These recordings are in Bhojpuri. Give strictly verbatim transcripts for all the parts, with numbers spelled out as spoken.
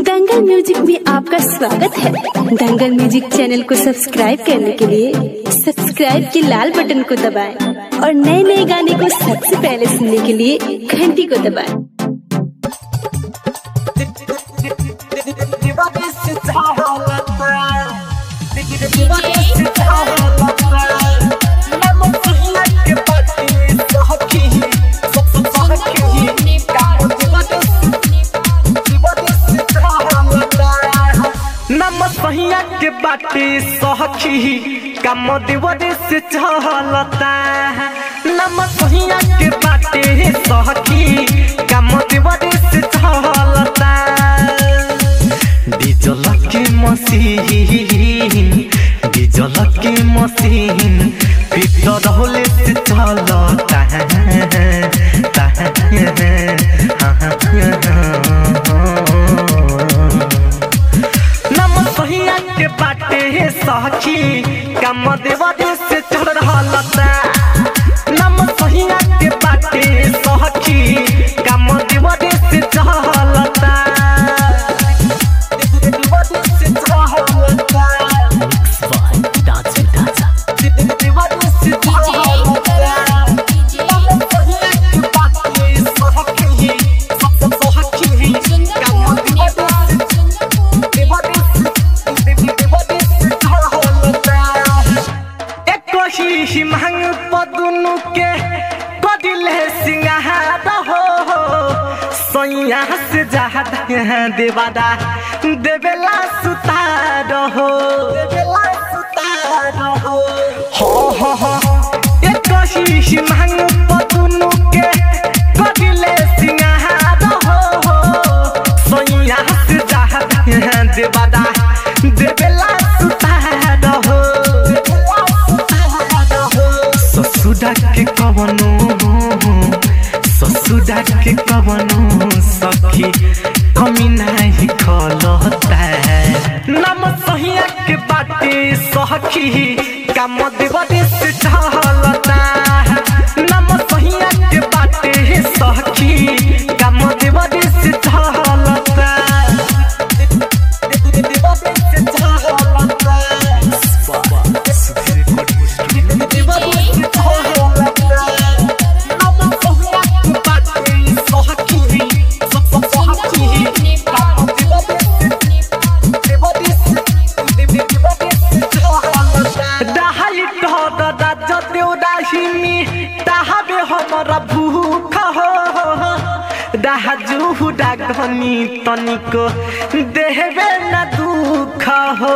दंगल म्यूजिक में आपका स्वागत है। दंगल म्यूजिक चैनल को सब्सक्राइब करने के लिए सब्सक्राइब के लाल बटन को दबाएं और नए नए गाने को सबसे पहले सुनने के लिए घंटी को दबाएं। नमसहिया के बाटे सखी काम देवरे से चलता है। नमसहिया के बाटे सखी काम देवरे से चलता। डीजल के मशीन डीजल के मशीन पीतर होले से चलता है। नमसहिया के बाटे सखी काम देवरे से चढ़ रहलता। नमसहिया के बाटे सखी काम देवरे से चढ़लता। महंग पदुनु के कदिले सिंगार हो सोया से ज्यादा देवादा देवेला सुतार हो हो हो हो एक शीश महंग पदुनु के कदिले सिंगार हो सोया से ज्यादा देवादा देवेला सुतार हो। ससुरा के कवनो ससुरा के कवनो सखी कमी नहीं खलता। नमसहिया के बाटे सखी काम देवरे से चलता। नमसहिया के बाटे सखी काम देवरे से चलता। भूख हो दाजू डागनी तनिको देहबे न दुख हो।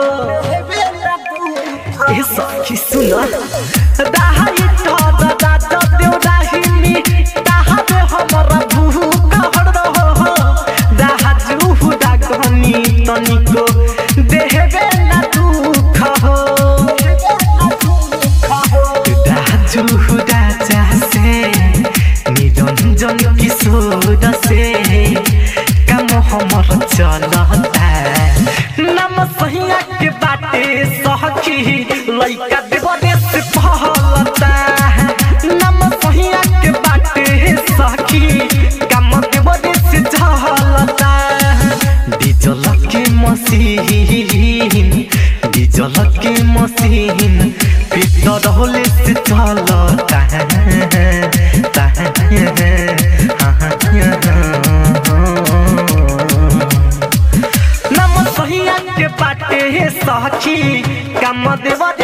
ए सखी सुन दाई तो दादा देव दाहिनी ताहाबे हमरा भूख हो दाजू डागनी तनिको देहबे न दुख हो। दाजू दाचा निरंजन किशोर से काम हमर चलता। नमसहिया के बाटे सखी लइका देवरे से पहलता। नमसहिया के बाटे सखी काम देवरे से चलता। डीजल के मशीन डीजल के मशीन पीतर होले से चलता है। नमसहिया के बाटे सखी काम देवरे